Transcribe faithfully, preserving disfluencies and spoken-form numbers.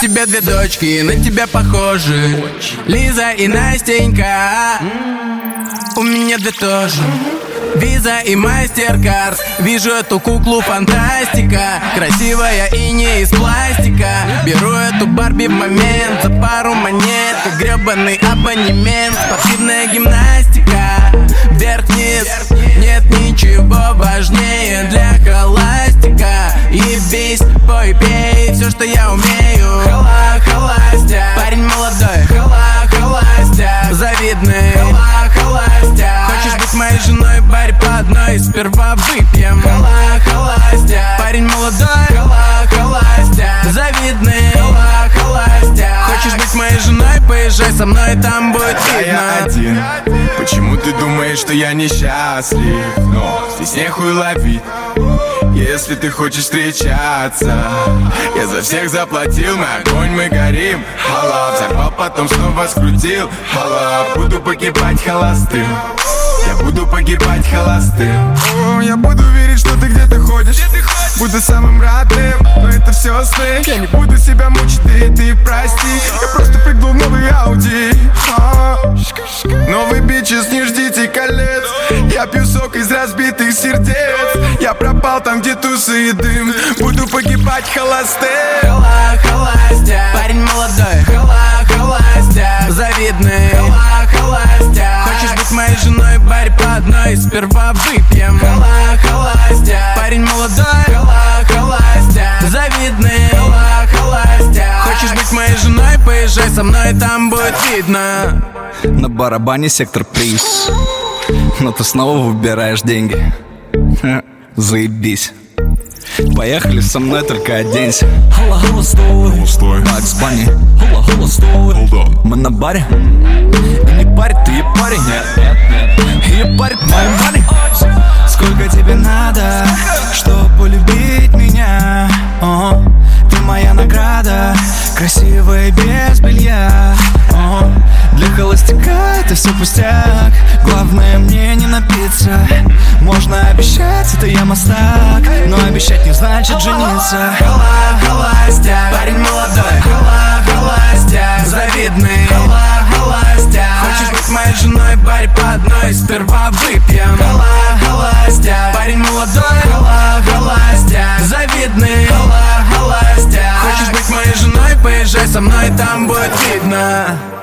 тебя две дочки, на тебя похожи, Лиза и Настенька. У меня две тоже, Виза и Мастеркард. Вижу эту куклу фантастика, красивая и не из пластика. Беру эту Барби в момент, за пару монет, как гребаный абонемент. Спортивная гимнастика, вверх-вниз, нет ничего важнее для холастика. Ебись, пой, пей, все, что я умею. Хала, холастяк, парень молодой. Хала, холастяк, завидный. Хала, холастяк, хочешь быть моей женой, барь по одной, сперва выпьем. Хала, холастяк, парень молодой. Хала, холастяк, завидный. Хала, холастяк, хочешь быть моей женой, поезжай со мной, там будет видно. Я один, почему ты думаешь, что я несчастлив? Но здесь нехуй ловить, если ты хочешь встречаться. Я за всех заплатил, мы огонь, мы горим. Хала, взорвал, потом снова скрутил. Хала, буду погибать холостым. Я буду погибать холостым. О, я буду верить, что ты где-то ходишь. Буду самым родным, но это все сны. Я не буду себя мучить, ты, ты прости. Я просто прыгнул в новый Ауди. А, новый бичес, не ждите колец. Я пью сок из разбитых сердец. Я пропал там, где тусы и дым. Буду погибать холостым. Хала, холастяк, парень молодой. Хала, холастяк, завидный. Хала, холастяк, хочешь быть моей женой, барь по одной, сперва выпьем. Хала, холастяк, парень молодой. Хала, холастяк, завидный. Хала, холастяк, хочешь быть моей женой, поезжай со мной, там будет видно. На барабане сектор приз, но ты снова выбираешь деньги. Заебись. Поехали со мной, только оденься. Хала, холостой, Макс Банни. Хала, холостой, мы на баре. И не парит, ты и парень. И парит мой мани. Сколько тебе надо, чтобы полюбить меня? О, ты моя награда, красивая без белья. О, для холостяка это все пустяк. Главное мне не напиться. Можно обещать, это я мастак, но обещать не значит жениться. Хала, холастяк, парень молодой. Хала, холастяк, завидный. Хала, холастяк, хочешь быть моей женой, барь по одной, сперва выпьем. Хала, холастяк, парень молодой. Хала, холастяк, завидный. Хала, холастяк, хочешь быть моей женой, поезжай со мной, там будет видно.